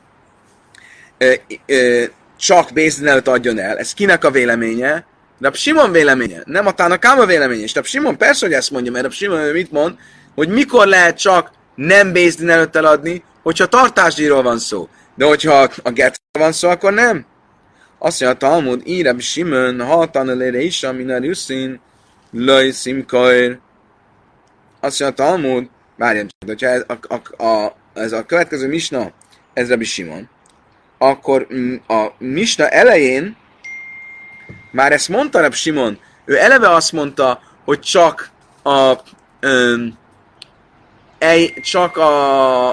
ö, ö, csak Bézdin előtt adjon el, ez kinek a véleménye? Rabbi Simon véleménye, nem a Tanakáma véleménye. És Rabbi Simon persze, hogy ezt mondja, mert Rabbi Simon mit mond, hogy mikor lehet csak nem Bézdin előtt eladni, hogyha tartásdíjról van szó. De hogyha a getről van szó, akkor nem. Azt mondja a Talmud, íreb Simon, ha tanulére is, aminár jusszín, löj szimkajr. Azt mondja a Talmud, várjam csak, hogyha ez a, a, a, ez a következő misna, ez Rabbi Simon, akkor a misna elején már ezt mondta Rabbi Simon, ő eleve azt mondta, hogy csak a um, egy, csak a,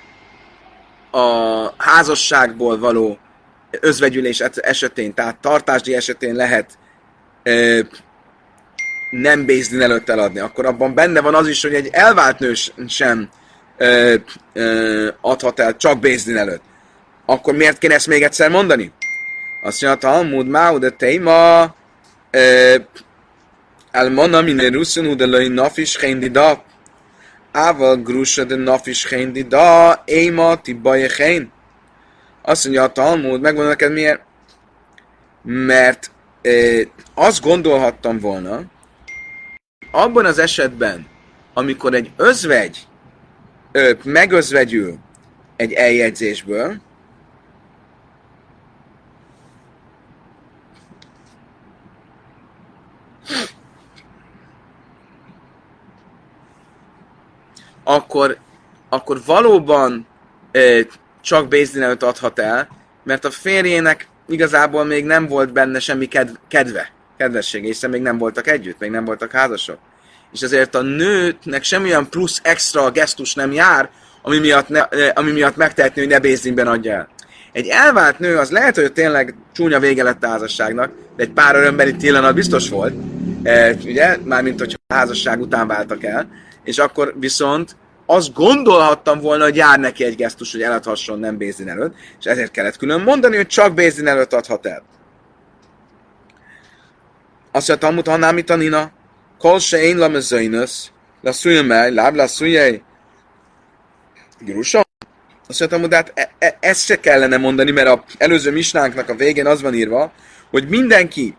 a házasságból való özvegyülés esetén, tehát tartásdíj esetén lehet ö, nem Bézdin előtt eladni. Akkor abban benne van az is, hogy egy elvált nő sem ö, ö, adhat el csak Bézdin előtt. Akkor miért kéne ezt még egyszer mondani? Azt mondja, Talmud, máu de téma elmona miné russzonú de löj nafis héndida ával grussa de nafis héndida éma tibbaje hén. Azt mondja a Talmud, megmondom neked miért? Mert eh, azt gondolhattam volna, abban az esetben, amikor egy özvegy ö, megözvegyül egy eljegyzésből, akkor, akkor valóban ö, csak Bézdin előtt adhat el, mert a férjének igazából még nem volt benne semmi kedv- kedve, kedvessége, hiszen még nem voltak együtt, még nem voltak házasok. És ezért a nőnek semmilyen plusz extra gesztus nem jár, ami miatt, ne, ami miatt megtehetné, hogy ne Bézdinben adja el. Egy elvált nő az lehet, hogy tényleg csúnya vége lett a házasságnak, de egy pár örömbeli pillanat biztos volt, e, ugye, mármint hogyha a házasság után váltak el, és akkor viszont azt gondolhattam volna, hogy jár neki egy gesztus, hogy eladhasson nem Bézdin előtt, és ezért kellett külön mondani, hogy csak Bézdin előtt adhat el. Azt mondja, Talmud Hannámi tanina, kol se én lamezöjnös, lasszújjamely, láb lasszújjaj, Girusa? Azt mondtam, de hát e- e- ezt se kellene mondani, mert az előző misnánknak a végén az van írva, hogy mindenki,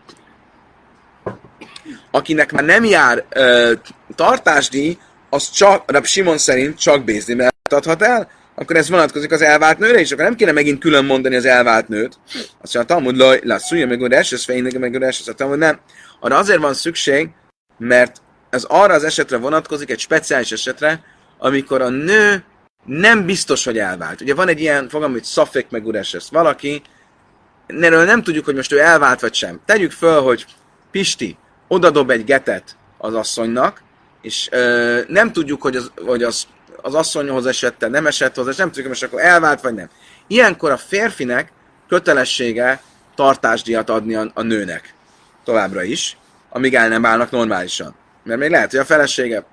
akinek már nem jár ö, tartásdíj, az csak, Rab Simon szerint csak Bézdinben adhat el, akkor ez vonatkozik az elvált nőre is, akkor nem kéne megint külön mondani az elvált nőt. Azt mondja, Talmud, laj, lasszúja, meg oda esesz, fejének, meg oda esesz. Azt mondja, nem. Arra azért van szükség, mert ez arra az esetre vonatkozik, egy speciális esetre, amikor a nő nem biztos, hogy elvált. Ugye van egy ilyen fogalom, hogy szafék meg uresesz. Valaki, erről nem tudjuk, hogy most ő elvált vagy sem. Tegyük föl, hogy Pisti odadob egy getet az asszonynak, és ö, nem tudjuk, hogy az, hogy az, az asszonyhoz esette, nem esett hozzá, és nem tudjuk, hogy most akkor elvált vagy nem. Ilyenkor a férfinek kötelessége tartásdíjat adni a, a nőnek. Továbbra is, amíg el nem válnak normálisan. Mert még lehet, hogy a felesége.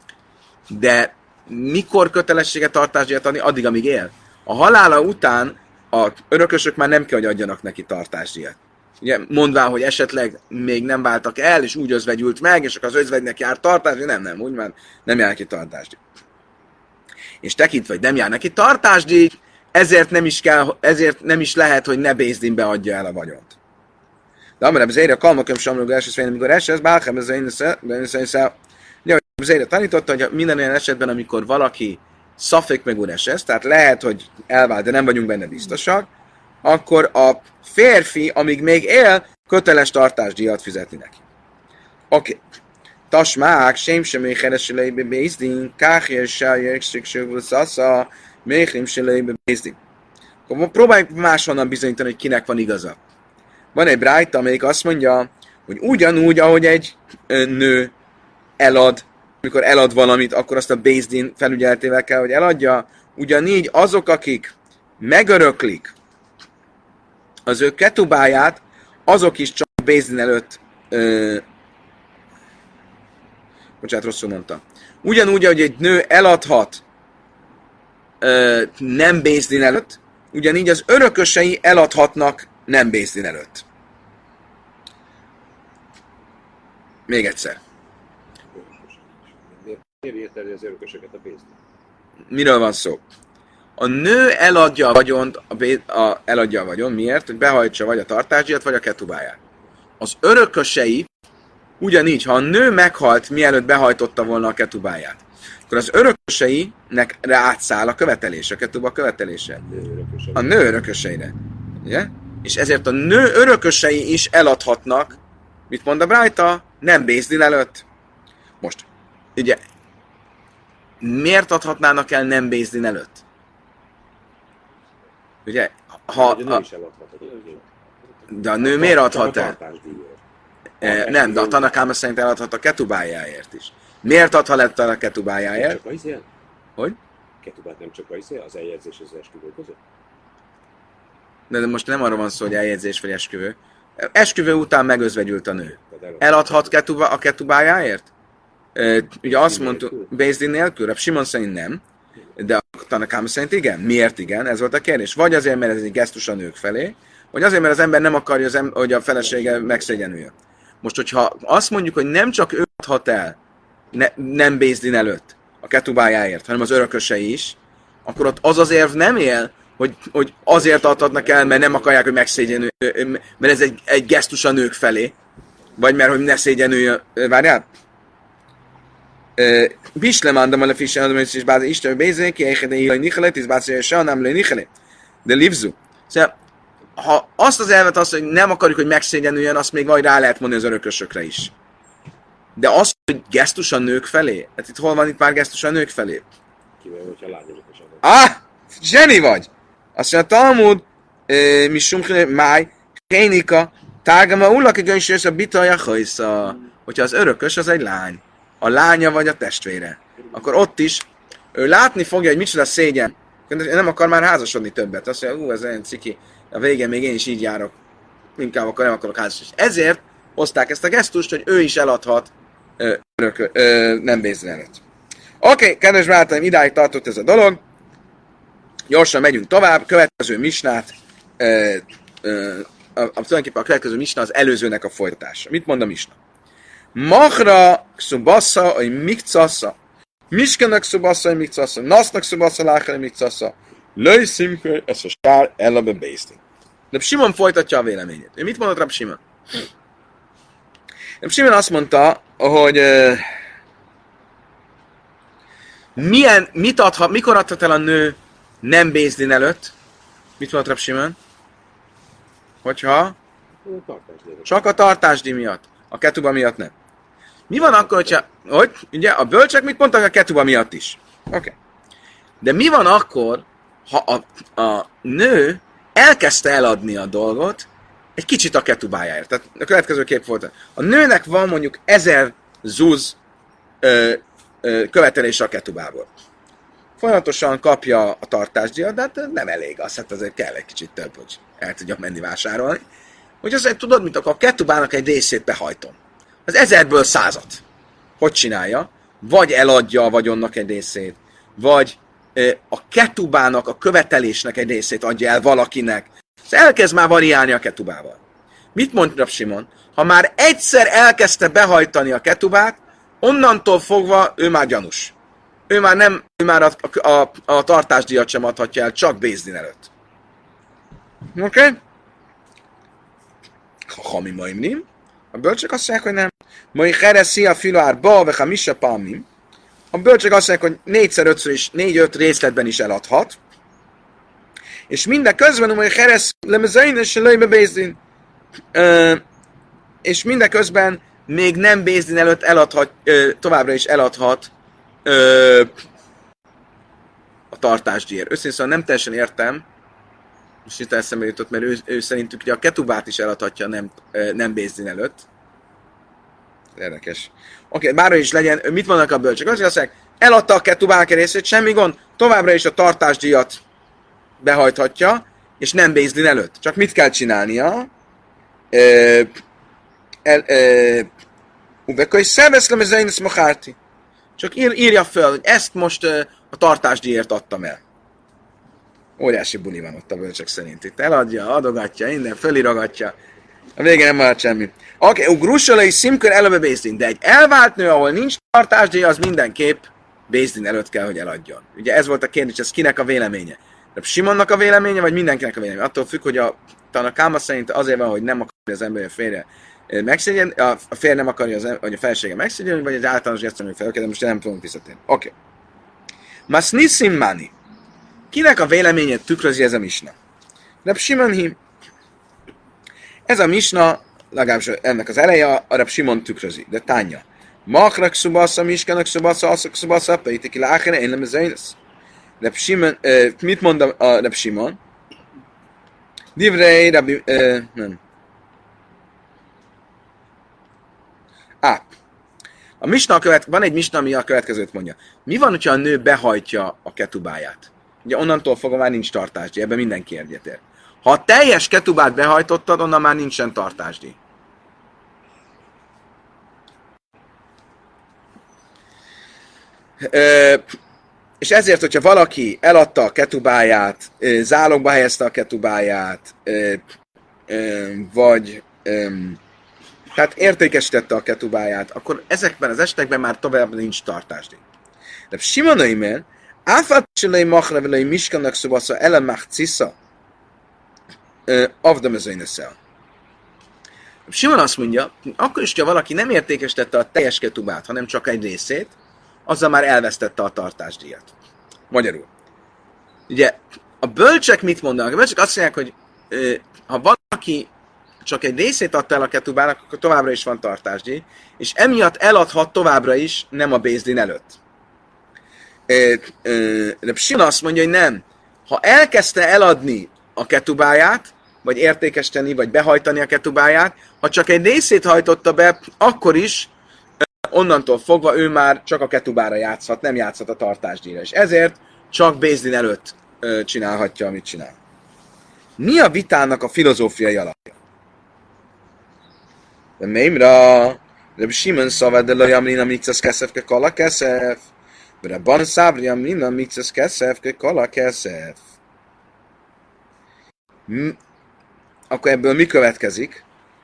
De mikor kötelessége tartásdíjat adni? Addig, amíg él. A halála után a örökösök már nem kell, hogy adjanak neki tartásdíjat. Ugye, mondván, hogy esetleg még nem váltak el, és úgy özvegyült meg, és akkor az özvegynek jár tartásdíj, nem, nem, úgy már nem jár neki tartásdíj. És tekintve, hogy nem jár neki tartásdíj, ezért nem is, kell, ezért nem is lehet, hogy ne Bézdinbe adja el a vagyont. De amerebb az a kalmaköm samlóg első szfény, amikor esesz, bálkem ez a Zéra tanította, hogy minden olyan esetben, amikor valaki szafék meg uresesz, tehát lehet, hogy elvált, de nem vagyunk benne biztosak, akkor a férfi, amíg még él, köteles tartásdíjat fizetni neki. Oké. Okay. Tasmák, sem sem méhereselejbe Bézdin, káhjer sájjel, szükségül szasza, méhrimselejbe Bézdin. Akkor próbáljuk máshonnan bizonyítani, hogy kinek van igaza. Van egy brájta, amelyik azt mondja, hogy ugyanúgy, ahogy egy nő elad, amikor elad valamit, akkor azt a Bézdin felügyeletével kell, hogy eladja. Ugyanígy azok, akik megöröklik az ő ketubáját, azok is csak Bézdin előtt ö, bocsánat, rosszul mondtam. Ugyanúgy, ahogy egy nő eladhat ö, nem Bézdin előtt, ugyanígy az örökösei eladhatnak nem Bézdin előtt. Még egyszer. Miért érteni az örökösöket a pénzt? Miről van szó? A nő eladja a vagyont, a bé, a, eladja a vagyon, miért? Hogy behajtsa vagy a tartásdíjat, vagy a ketubáját. Az örökösei, ugyanígy, ha a nő meghalt, mielőtt behajtotta volna a ketubáját, akkor az örököseinek átszáll a követelés, a ketuba követelése. A nő örököseire. Ugye? És ezért a nő örökösei is eladhatnak, mit mond a brájta? Nem Bézdin előtt. Most, ugye, miért adhatnának el nem Bézdin előtt? Ugye, ha... A, de a nő miért adhat el? E, nem, de a Tanakáma szerint eladhat a ketubájáért is. Miért adhat el a ketubájáért? Hogy? Ketubát nem csak az eljegyzés az esküvő között? De, de most nem arra van szó, hogy eljegyzés vagy esküvő. Esküvő után megözvegyült a nő. Eladhat ketuba, a ketubájáért? E, ugye azt mondtuk, Bézdin nélkül, Rab Simon szerint nem, de a Tanakáma szerint igen. Miért igen? Ez volt a kérdés. Vagy azért, mert ez egy gesztus a nők felé, vagy azért, mert az ember nem akarja, az em- hogy a felesége megszégyenüljön. Most, hogyha azt mondjuk, hogy nem csak ő adhat el, ne, nem Bézdin előtt a ketubájáért, hanem az örökösei is, akkor ott az az érv nem él, hogy, hogy azért adhatnak el, mert nem akarják, hogy megszégyenüljön, mert ez egy, egy gesztus a nők felé, vagy mert hogy ne szégyenüljön. Várjál? Bislemandam a lefisem, és bázi Isten Bézdin, ki egy hely nichele, tíz bázi se, nem lő nichele. De livzu. Szóval, ha azt az elvet azt, hogy nem akarjuk, hogy megszégyenüljön, azt még majd rá lehet mondani az örökösökre is. De az, hogy gesztus a nők felé? Hát itt hol van itt már gesztus a nők felé? Kivel, hogyha lányok is adott. Ah! Zseni vagy! Azt mondja, Talmud, mi sumkre, máj, kénika, tágama, ullaki göncsős a bitaja hajsza. Hogyha az örökös, az egy lány. A lánya vagy a testvére. Akkor ott is ő látni fogja, hogy micsoda szégyen. Nem akar már házasodni többet. Azt mondja, ú, ez olyan ciki. A végén még én is így járok. Inkább akkor nem akarok házasodni. Ezért hozták ezt a gesztust, hogy ő is eladhat ö, örök, ö, nem bézre előtt. Oké, okay, kedves barátaim, idáig tartott ez a dolog. Gyorsan megyünk tovább. Következő misnát, ö, ö, a, a, tulajdonképpen a következő misna az előzőnek a folytatása. Mit mond a misna? Machra szubassa, vagy mikcassa. Miskenek szubassa, vagy mikcassa. Nasznak szubassa, lákra, mikcassa. Löj szimkör, ez a stár, elabe bésztin. De Simon folytatja a véleményét. Ő mit mondott Rab Simon? Rab Simon azt mondta, hogy uh, milyen, mit adhat, mikor adhat el a nő nem bézdin előtt? Mit mondott Rab Simon? Hogyha csak a tartásdíj miatt. A ketuba miatt nem. Mi van akkor, hogyha... Hogy? Ugye a bölcsek mit mondtak a ketuba miatt is? Oké. Okay. De mi van akkor, ha a, a nő elkezdte eladni a dolgot egy kicsit a ketubájáért? Tehát a következő kép volt. A nőnek van mondjuk ezer zuz ö, ö, követelése a ketubából. Folyamatosan kapja a tartásdíjat, de hát nem elég. Azt hát azért kell egy kicsit több, hogy el tudjak menni vásárolni. Hogy azért tudod, mint akkor a ketubának egy részét behajtom. Az ezerből százat. Hogy csinálja? Vagy eladja a vagyonnak egy részét, vagy ö, a ketubának, a követelésnek egy részét adja el valakinek. Ez elkezd már variálni a ketubával. Mit mond Rab Simon? Ha már egyszer elkezdte behajtani a ketubát, onnantól fogva ő már gyanús. Ő már nem, ő már a, a, a tartásdíjat sem adhatja el, csak bézdin előtt. Oké? Okay? Ha mi maimnim? A bölcsök azt mondják, hogy nem. Mai hereszi a filár ba, vagy ha misa palmim. A bölcsök azt mondják, hogy négyszer, ötször is, négy-öt részletben is eladhat. És mindeközben, hogy hereszi lemezein és lejbe bézdin. És mindeközben még nem bézdin előtt eladhat, ö, továbbra is eladhat ö, a tartásdíjért. Őszintén szóval nem teljesen értem, most itt eszembe jutott, mert ő, ő szerintük ugye a ketubát is eladhatja nem, nem bézdin előtt. Érdekes. Oké, okay, bárhogy is legyen, mit mondanak a bölcsök? Azt mondják, eladta a ketubák részét, semmi gond, továbbra is a tartásdíjat behajthatja, és nem bézdin előtt. Csak mit kell csinálnia? Ubekai szerveszlem ez én szmachárti. Csak ír, írja föl, hogy ezt most a tartásdíjért adtam el. Óriási buli van ott a bölcsök szerint. Itt eladja, adogatja, innen fölirogatja. A végén nem marad semmi. Oké, okay, ugrussolai szimkör eleve bézdin, de egy elvált nő, ahol nincs tartásdíj, az mindenképp bézdin előtt kell, hogy eladjon. Ugye ez volt a kérdés, ez kinek a véleménye? De Simonnak a véleménye, vagy mindenkinek a véleménye? Attól függ, hogy a, a Káma szerint azért van, hogy nem akarja az ember, hogy a férje megszégyen, a, a férje nem akarja, az, hogy a felesége megszégyen, vagy egy általános értelmű felőket, de most nem tudom visszatérni. Oké. Okay. Masnissim mani. Kinek a véleményét tükrözi ez a misna? Rab Simon him. Ez a misna, legalábbis ennek az eleje, a Rab Simon tükrözi, de tánya. Machrak szubassa, miskának szubassa, aszak szubassa, peiteki láhene, én nem ez lesz. Rab Simon, uh, mit mond a, a Rab Simon? Divrei, Rabbi, uh, nem. Á, a misna a követ, van egy misna, ami a következőt mondja. Mi van, hogyha a nő behajtja a ketubáját? Ugye onnantól fogva már nincs tartásdíj, ebben mindenki egyetért. Ha a teljes ketubát behajtottad, onnan már nincsen tartásdíj. Ö, és ezért, hogyha valaki eladta a ketubáját, zálogba helyezte a ketubáját, ö, ö, vagy ö, tehát értékesítette a ketubáját, akkor ezekben az esetekben már tovább nincs tartásdíj. De Simonaimer, áfátcsilai machrevelai miskannak szobasza elemach cisza, avdamezőineszel. Simon azt mondja, akkor is, ha valaki nem értékesítette a teljes ketubát, hanem csak egy részét, azzal már elvesztette a tartásdíjat. Magyarul. Ugye, a bölcsek mit mondanak? A bölcsek azt mondják, hogy ha valaki csak egy részét adta el a ketubának, akkor továbbra is van tartásdíj, és emiatt eladhat továbbra is, nem a bézdin előtt. De Simon azt mondja, hogy nem. Ha elkezdte eladni a ketubáját, vagy értékesíteni, vagy behajtani a ketubáját. Ha csak egy részét hajtotta be, akkor is onnantól fogva ő már csak a ketubára játszhat, nem játszhat a tartásdíjra. És ezért csak Bézdin előtt ö, csinálhatja, amit csinál. Mi a vitának a filozófiai alapja? De Mémra, de Simon szavad, de lajamlina mixes keszefke kala keszef, de ban szábri amlina mixes keszefke kala keszef. Akkor ebből mi következik?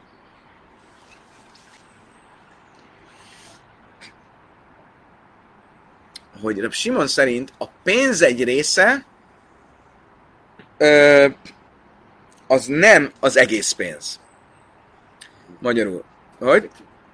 Hogy Reb Simon szerint a pénz egy része ö, az nem az egész pénz. Magyarul. Hogy?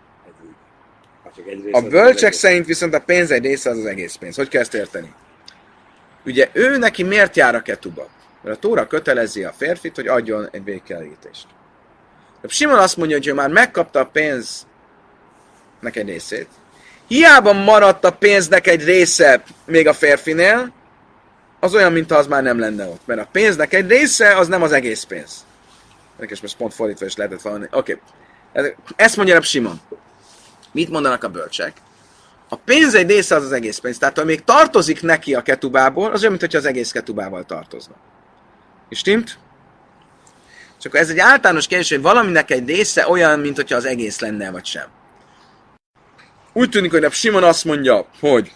A bölcsek szerint viszont a pénz egy része az az egész pénz. Hogy kell ezt érteni? Ugye ő neki miért jár a ketuba? Mert a Tóra kötelezi a férfit, hogy adjon egy végkielégítést. Reb Simon azt mondja, hogy ő már megkapta a pénznek egy részét. Hiába maradt a pénznek egy része még a férfinél, az olyan, mintha az már nem lenne ott. Mert a pénznek egy része, az nem az egész pénz. És most pont fordítva is lehetett valami. Oké. Okay. Ezt mondja Reb Simon. Mit mondanak a bölcsek? A pénz egy része az az egész pénz. Tehát ha még tartozik neki a ketubából, az olyan, mintha az egész ketubával tartozna. És stimmt? És akkor ez egy általános kérdés, hogy valaminek egy része olyan, mintha az egész lenne, vagy sem. Úgy tűnik, hogy Reb Simon azt mondja, hogy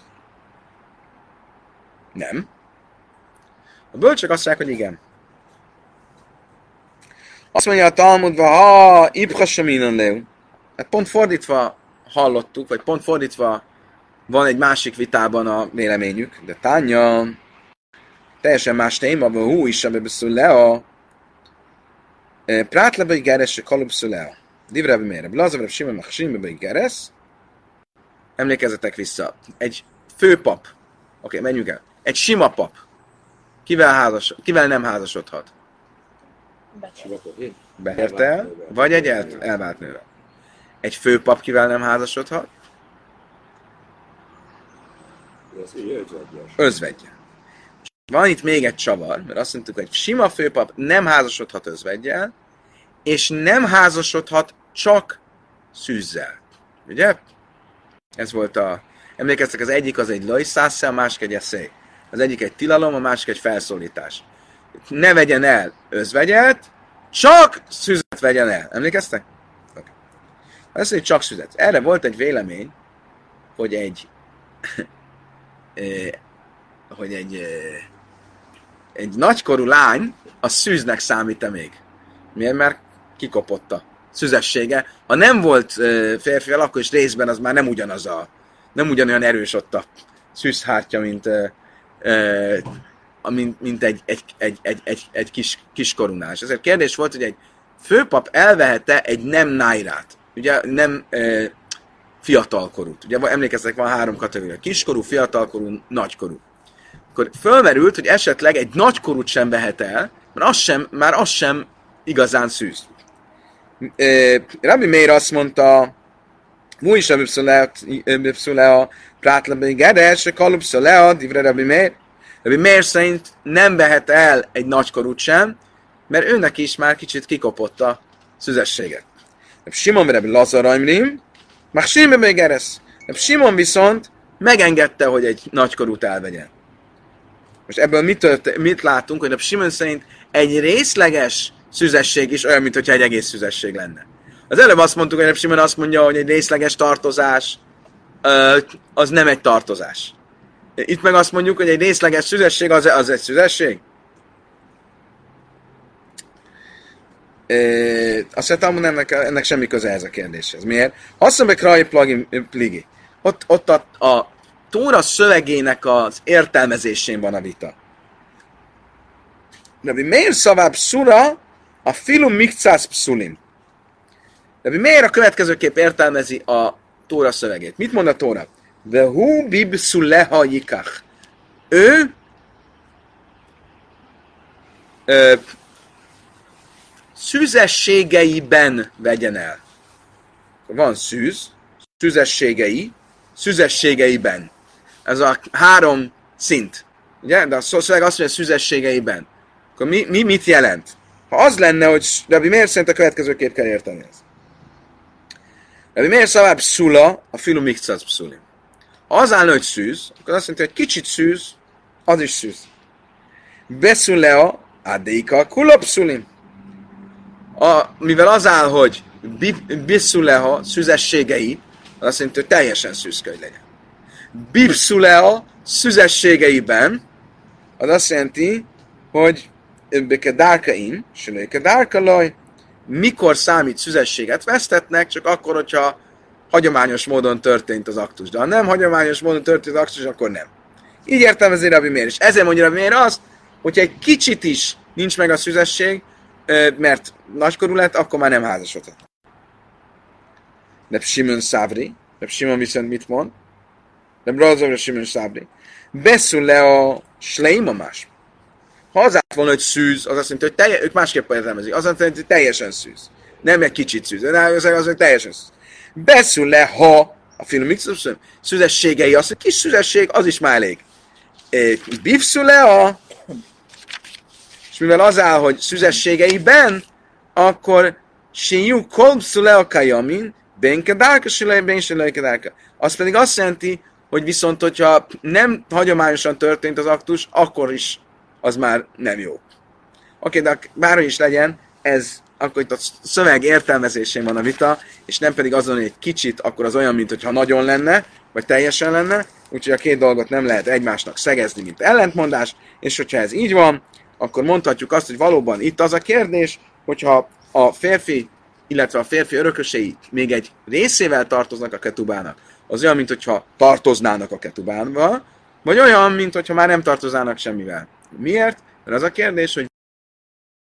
nem. A bölcsek azt mondják, hogy igen. Azt mondja a Talmudban, ha ibhasaminon leu. Hát pont fordítva hallottuk, vagy pont fordítva van egy másik vitában a véleményük, de Tánya teljesen más téma, hogy hú is ebbe beszél Lea. Prátlebe igeres, kalupszul Lea. Divrebe mére. Blazavre Simon Machsimbe igeres. Emlékezzetek vissza. Egy főpap. Oké, okay, menjünk el. Egy sima pap. Kivel, házas, kivel nem házasodhat? Beértel, vagy egy el, elvált nővel. Egy főpap kivel nem házasodhat? Özvegye. Van itt még egy csavar, mert azt mondtuk, hogy sima főpap nem házasodhat özveggyel, és nem házasodhat csak szűzzel. Ugye? Ez volt a... Emlékeztek, az egyik az egy lojszásze, a másik egy eszély. Az egyik egy tilalom, a másik egy felszólítás. Ne vegyen el özvegyet, csak szüzet vegyen el. Emlékeztek? Okay. Azt mondja, csak szüzet. Erre volt egy vélemény, hogy egy hogy egy egy nagykorú lány a szűznek számít-e még. Miért? Mert kikopott a szüzessége. Ha nem volt férfivel, akkor is részben az már nem ugyanaz a nem ugyanolyan erős ott a szűzhártya, mint mint, mint egy, egy, egy, egy, egy, egy kis, kiskorunás. Ezért kérdés volt, hogy egy főpap elvehette egy nem nájrát, ugye nem e, fiatalkorút. Ugye emlékeztek, van három kategória. Kiskorú, fiatalkorú, nagykorú. Akkor fölmerült, hogy esetleg egy nagykorút sem vehet el, mert az sem, már az sem igazán szűz. E, Rabbi Meir azt mondta, Mú is a Bipszulea, Prátlabbi Gedes, a Kalupszulea, Divre Rabbi Meir. Rabbi Meir szerint nem vehet el egy nagykorút sem, mert őnek is már kicsit kikopott a szüzességet. Simon Rabbi Lazar Aimrim, már Simon még eresz. Simon viszont megengedte, hogy egy nagykorút elvegyen. Most ebből mit, tört, mit látunk, hogy Rabbi Simon szerint egy részleges szüzesség is olyan, mintha egy egész szüzesség lenne. Az előbb azt mondtuk, hogy Rabbi Simon azt mondja, hogy egy részleges tartozás az nem egy tartozás. Itt meg azt mondjuk, hogy egy részleges szüzesség az, az egy szüzesség. E, azt mondtam, ennek, ennek semmi köze ez a kérdéshez. Miért? Hasszabek raj pligi. Ott, ott a, a Tóra szövegének az értelmezésén van a vita. Rabbi Meir szavább szura a filum mikcász pszulim. Rabbi Meir a következőképp értelmezi a Tóra szövegét. Mit mond a Tóra? De hú bibszuleha jikach. Ő ö, szüzességeiben vegyen el. Van szűz, szüzességei, szüzességeiben. Ez a három szint. Ugye? De a szöveg azt mondja, szüzességeiben. akkor mi, mi mit jelent? Ha az lenne, hogy Rabbi Meir szerint a következőképp kell érteni ezt. Rabbi Meir szavább pszula, a filu mikcac pszulim. Ha az állna, hogy szűz, akkor azt jelenti, hogy kicsit szűz, az is szűz. Beszulea, adéika, kula pszulim. A, mivel az áll, hogy Bipszuleha szüzességei, az azt jelenti, hogy teljesen szűzke, hogy legyen. Bipszuleha szüzességeiben, az azt jelenti, hogy öbbeke dárkain, sülőke dárkalaj, mikor számít szüzességet vesztetnek, csak akkor, hogyha hagyományos módon történt az aktus. De ha nem hagyományos módon történt az aktus, akkor nem. Így értelmezi Rabbi Meir is. Ezért mondja Rabbi Meir azt, hogyha egy kicsit is nincs meg a szüzesség, mert nagykorú lett, akkor már nem házasodhat. De Simon Szávri, de Simon viszont mit mond? De Brazovra Simon Szávri. Beszül le a sleima más. Ha az állt volna, hogy szűz, az azt mondja, hogy telje, ők másképp értelmezik. Az azt mondja, hogy teljesen szűz. Nem egy kicsit szűz. De az azt mondja, teljesen szűz. Beszül le, ha a film mit szüzességei, az, hogy kis szüzesség, az is már elég. Bifszül le a és mivel az áll, hogy szüzességeiben, akkor sinjú kolbszul le a kajamin, bénke dárka, sülej, bén sülej, dárka. Az pedig azt jelenti, hogy viszont, hogyha nem hagyományosan történt az aktus, akkor is az már nem jó. Oké, de bárhogy is legyen, ez akkor itt a szöveg értelmezésén van a vita, és nem pedig azon, hogy egy kicsit, akkor az olyan, mintha nagyon lenne, vagy teljesen lenne, úgyhogy a két dolgot nem lehet egymásnak szegezni, mint ellentmondás, és hogyha ez így van, akkor mondhatjuk azt, hogy valóban itt az a kérdés, hogyha a férfi, illetve a férfi örökösei még egy részével tartoznak a ketubának, az olyan, mint hogyha tartoznának a ketubánba, vagy olyan, mint hogyha már nem tartoznának semmivel. Miért? Mert az a kérdés, hogy